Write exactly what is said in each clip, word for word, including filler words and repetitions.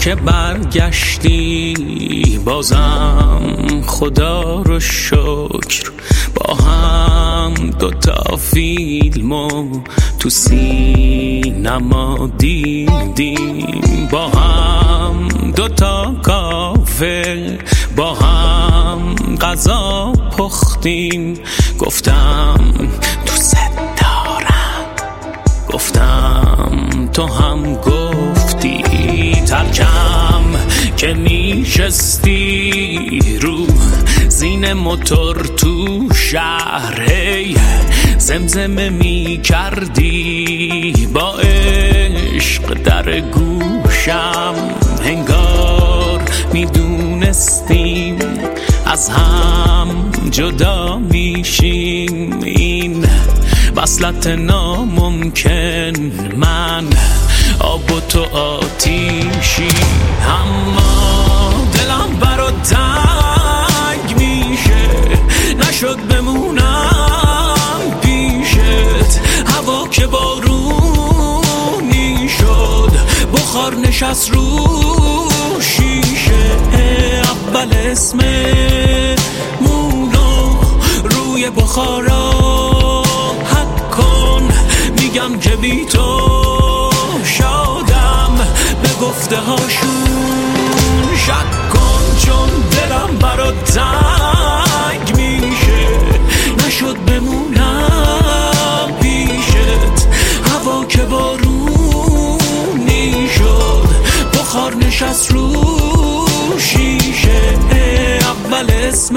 که برگشتی بازم خدا رو شکر، با هم دوتا فیلمو تو سینما دیدیم، با هم دوتا کافه با هم غذا پختیم. گفتم دوست دارم، گفتم تو هم گفتی. ترکم که نیشستی رو زین موتور تو شهر، زمزمه می کردی با عشق در گوشم. انگار می دونستیم از هم جدا میشیم، این وصلت ناممکن، من آب و تو آتیشی. اما دلم برات تنگ میشه، نشد بمونم پیشت. هوا که بارونی شد، بخار نشست رو شیشه. اول اسممونو روی بخارا حک کن، میگم که بی تو شادم، به گفته هاشون شک کن. چون دلم برات تنگ میشه، نشد بمونم پیشت. هوا که بارونی شد، بخار نشست رو شیشه. اول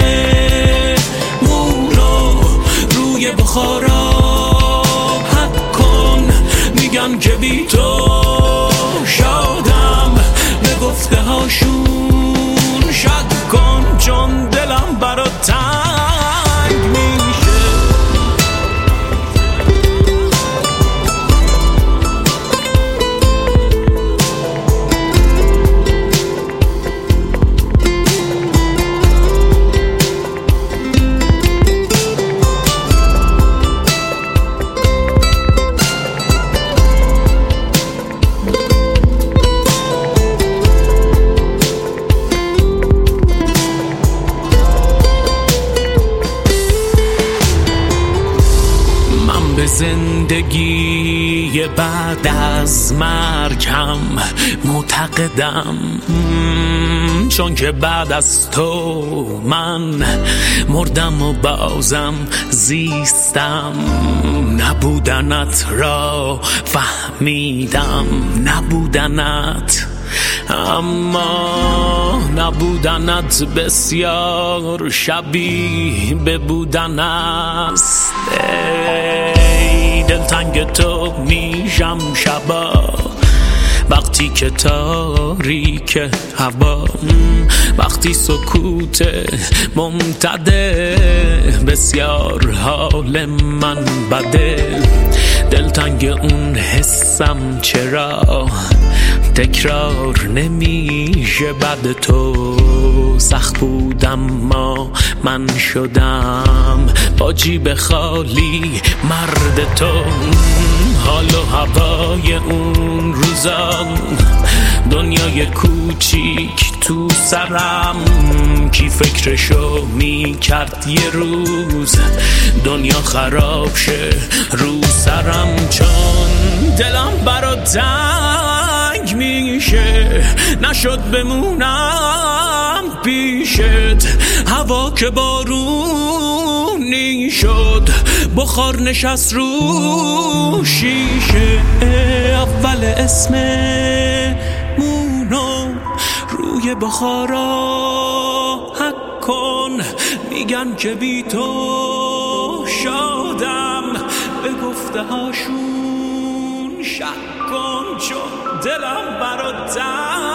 اسممونو روی بخارا حک کن، میگن که بی تو شادم، به گفته هاشون شک کن. چون دلم برات تنگ میشه. زندگی بعد از مرگم معتقدم، چون که بعد از تو من مردم و بازم زیستم. نبودنت را فهمیدم، نبودنت، اما نبودنت بسیار شبیه به بودن است. دلتنگ تو میشم شبا، وقتی که تاریک هوا، وقتی سکوت ممتده، بسیار حال من بده. دلتنگ اون حسم چرا تکرار نمیشه بعد تو. سخت بودم ما من شدم با جیب خالی مرد تو. حال و هوای اون روزا، دنیای کوچیک تو سرم، کی فکرشو میکرد یه روز دنیا خراب شه رو سرم. چون دلم برات تنگ میشه، نشد بمونم پیشت. هوا که بارونی شد، بخار نشست رو شیشه. اول اسممونو روی بخارا حک کن، میگن که بی تو شادم، به گفته هاشون شک کن. چون دلم برات